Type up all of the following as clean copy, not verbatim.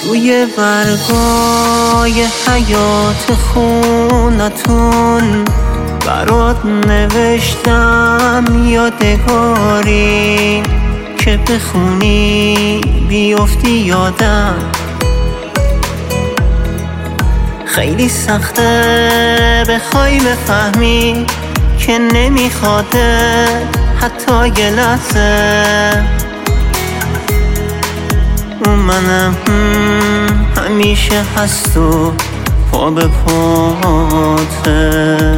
روی برگای حیات خونتون برات نوشتم یادگاری که بخونی بیفتی یادم. خیلی سخته بخوای بفهمی که نمیخواده حتی یه لحظه. اون منم همیشه هست و پا به پاته.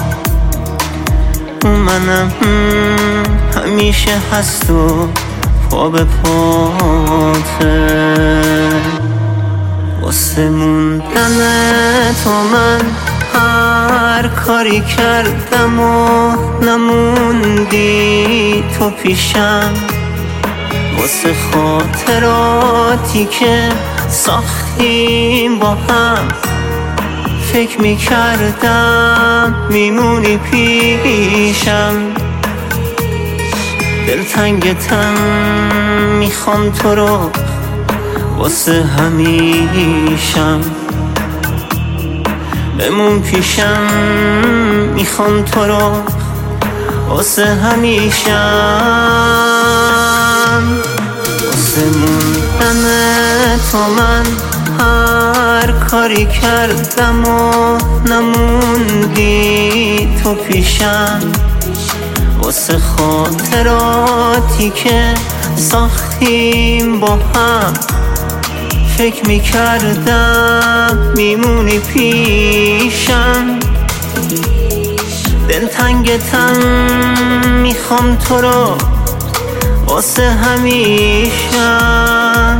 اون منم همیشه هست و پا به پاته. واسه موندن تو من هر کاری کردم و نموندی تو پیشم. واسه خاطراتی که ساختیم با هم فکر میکردم میمونی پیشم. دلتنگتم میخوام تو رو واسه همیشم. بمون پیشم میخوام تو رو واسه همیشم. واسه موندن تو من هر کاری کردم و نموندی تو پیشم. واسه خاطراتی که ساختیم با هم فکر میکردم میمونی پیشم. دلتنگتم میخوام تو رو واسه همیشم.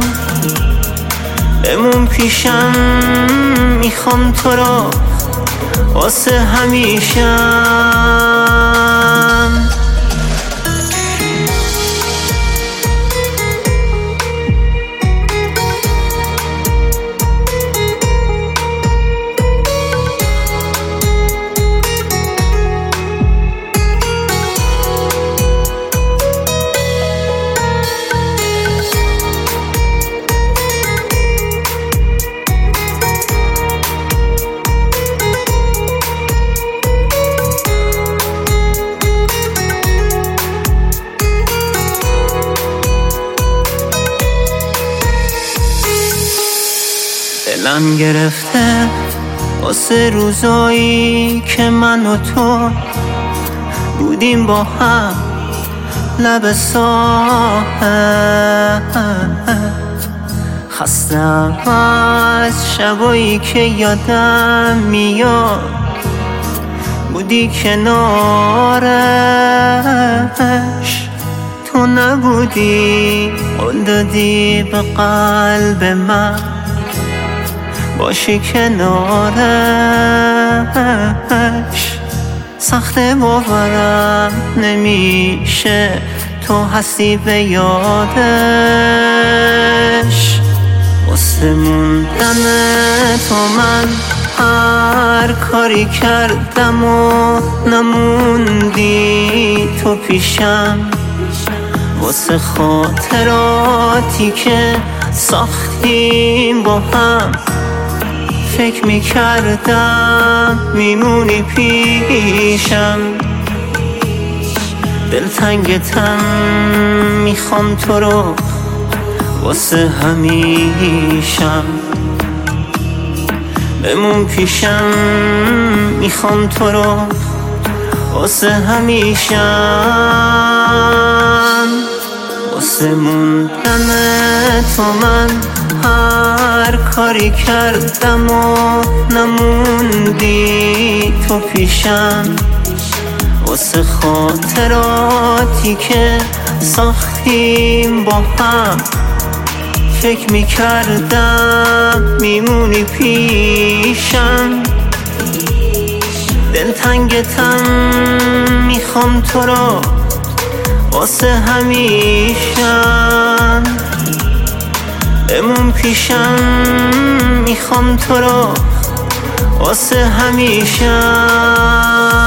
بمون پیشم میخوام تو رو واسه همیشم. دلم گرفته واسه روزایی که من و تو بودیم با هم لب ساحل. خستم از شبایی که یادم میاد بودی کنارش. تو نبودی قول دادی به قلب من باشی کنارش. سخته باورم نمیشه تو هستی به یادش. واسه موندن تو من هر کاری کردم و نموندی تو پیشم. واسه خاطراتی که ساختیم با هم فکر میکردم میمونی پیشم. دلتنگتم میخوام تو رو واسه همیشم. بمون پیشم میخوام تو رو واسه همیشم. واسه موندن تو من هر کاری کردم و نموندی تو پیشم. واسه خاطراتی که ساختیم با هم فکر میکردم میمونی پیشم. دلتنگتم میخوام تو رو واسه همیشم. بمون پیشم میخوام تو رو واسه همیشم.